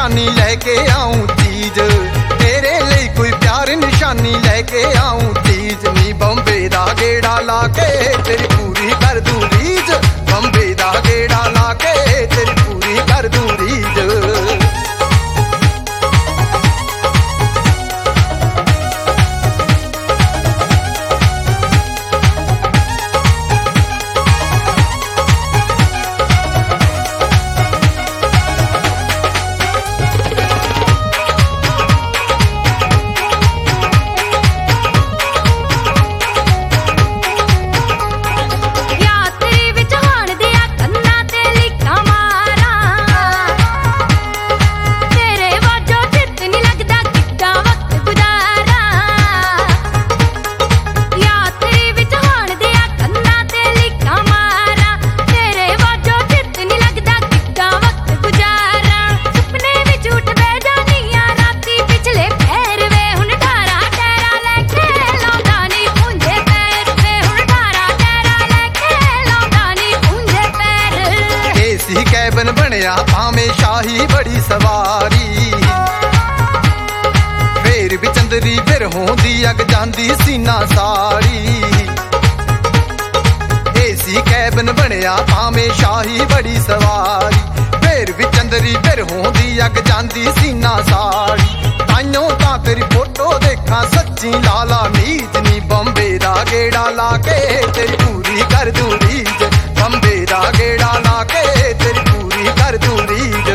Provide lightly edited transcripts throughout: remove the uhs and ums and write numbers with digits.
निशानी लेके आऊं चीज, तेरे लिए कोई प्यार निशानी लेके आऊं चीज। नी बॉम्बे दा गेड़ा लाके तेरी पूरी कर दूं रीज, बॉम्बे दा गेड़ा लाके तेरी पूरी कर दूं रीज। कैबन बनया भावें शाही बड़ी सवारी, फिर भी चंदरी फिर होंदी अग जांदी सीना साड़ी। एसी कैबन बनया भावें शाही बड़ी सवारी, फिर भी चंदरी फिर होंदी अग जांदी सीना साड़ी। ताइयों तां तेरी फोटो देखा सच्ची लाला नीज, नी बॉम्बे दा गेड़ा लाके तेरी पूरी कर दूं रीज, बॉम्बे दा गेड़ा लाके तेरी पूरी कर दूं रीज।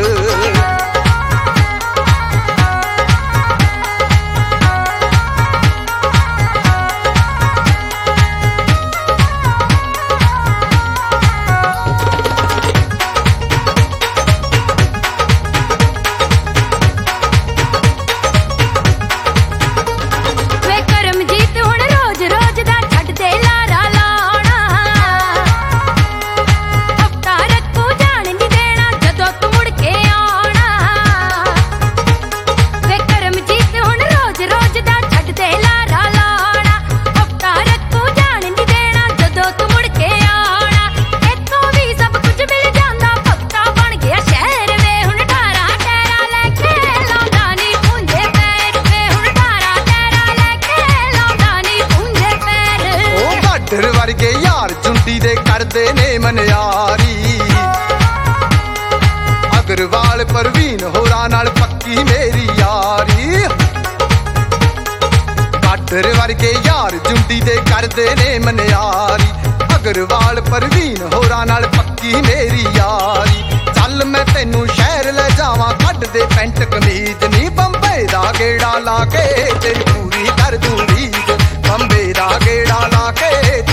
वर्गे यार झुंडी दे करदे ने मनयारी, अग्रवाल परवीन होरा नाल पक्की मेरी यारी। बाडर वर्गे यार झुंडी दे करदे ने मनयारी, अग्रवाल परवीन होरा नाल पक्की मेरी यारी। चल मैं तेनू शहर ले जावां कड दे पैंट कमीज, नी बंबे दा गेड़ा लाके तेरी पूरी कर दूं रीज, बंबे दा गेड़ा लाके